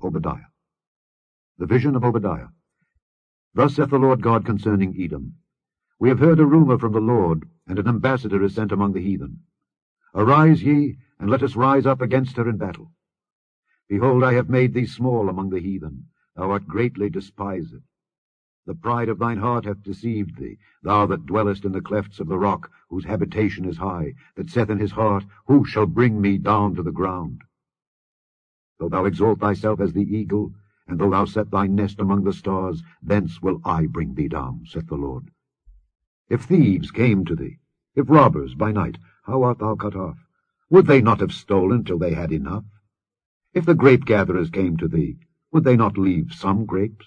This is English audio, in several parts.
Obadiah. The vision of Obadiah. Thus saith the Lord God concerning Edom. We have heard a rumor from the Lord, and an ambassador is sent among the heathen. Arise ye, and let us rise up against her in battle. Behold, I have made thee small among the heathen. Thou art greatly despised. The pride of thine heart hath deceived thee, thou that dwellest in the clefts of the rock, whose habitation is high, that saith in his heart, Who shall bring me down to the ground? Though thou exalt thyself as the eagle, and though thou set thy nest among the stars, thence will I bring thee down, saith the Lord. If thieves came to thee, if robbers by night, how art thou cut off? Would they not have stolen till they had enough? If the grape-gatherers came to thee, would they not leave some grapes?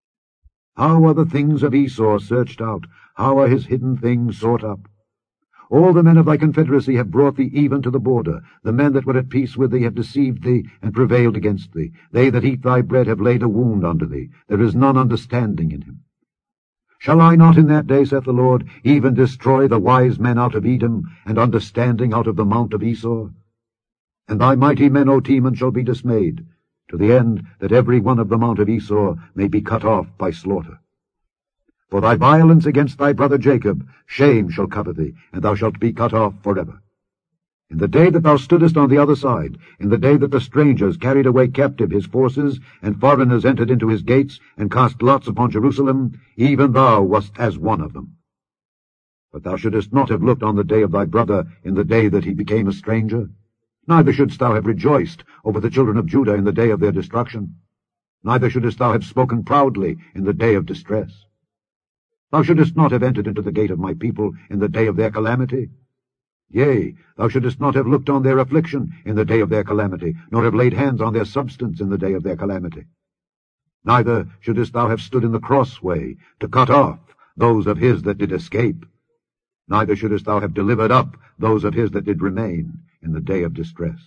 How are the things of Esau searched out? How are his hidden things sought up? All the men of thy confederacy have brought thee even to the border. The men that were at peace with thee have deceived thee, and prevailed against thee. They that eat thy bread have laid a wound unto thee. There is none understanding in him. Shall I not in that day, saith the Lord, even destroy the wise men out of Edom, and understanding out of the mount of Esau? And thy mighty men, O Teman, shall be dismayed, to the end that every one of the mount of Esau may be cut off by slaughter. For thy violence against thy brother Jacob, shame shall cover thee, and thou shalt be cut off forever. In the day that thou stoodest on the other side, in the day that the strangers carried away captive his forces, and foreigners entered into his gates, and cast lots upon Jerusalem, even thou wast as one of them. But thou shouldest not have looked on the day of thy brother in the day that he became a stranger. Neither shouldst thou have rejoiced over the children of Judah in the day of their destruction. Neither shouldest thou have spoken proudly in the day of distress. Thou shouldest not have entered into the gate of my people in the day of their calamity. Yea, thou shouldest not have looked on their affliction in the day of their calamity, nor have laid hands on their substance in the day of their calamity. Neither shouldest thou have stood in the crossway to cut off those of his that did escape. Neither shouldest thou have delivered up those of his that did remain in the day of distress.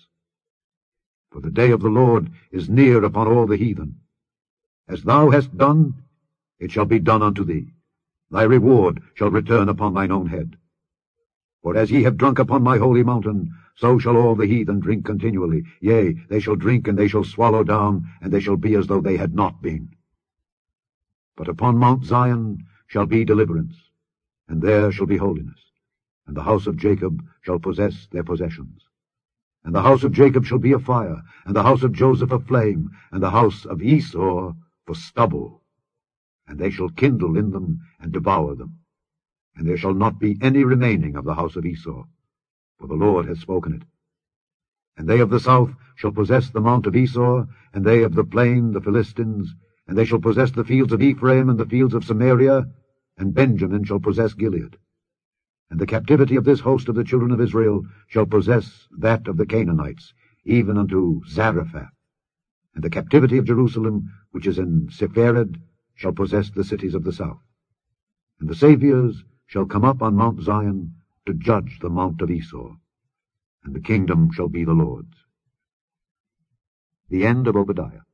For the day of the Lord is near upon all the heathen. As thou hast done, it shall be done unto thee. Thy reward shall return upon thine own head. For as ye have drunk upon my holy mountain, so shall all the heathen drink continually. Yea, they shall drink, and they shall swallow down, and they shall be as though they had not been. But upon Mount Zion shall be deliverance, and there shall be holiness, and the house of Jacob shall possess their possessions. And the house of Jacob shall be a fire, and the house of Joseph a flame, and the house of Esau for stubble. And they shall kindle in them, and devour them. And there shall not be any remaining of the house of Esau, for the Lord hath spoken it. And they of the south shall possess the mount of Esau, and they of the plain the Philistines, and they shall possess the fields of Ephraim and the fields of Samaria, and Benjamin shall possess Gilead. And the captivity of this host of the children of Israel shall possess that of the Canaanites, even unto Zarephath. And the captivity of Jerusalem, which is in Sepharad, shall possess the cities of the south. And the Saviors shall come up on Mount Zion to judge the mount of Esau, and the kingdom shall be the Lord's. The end of Obadiah.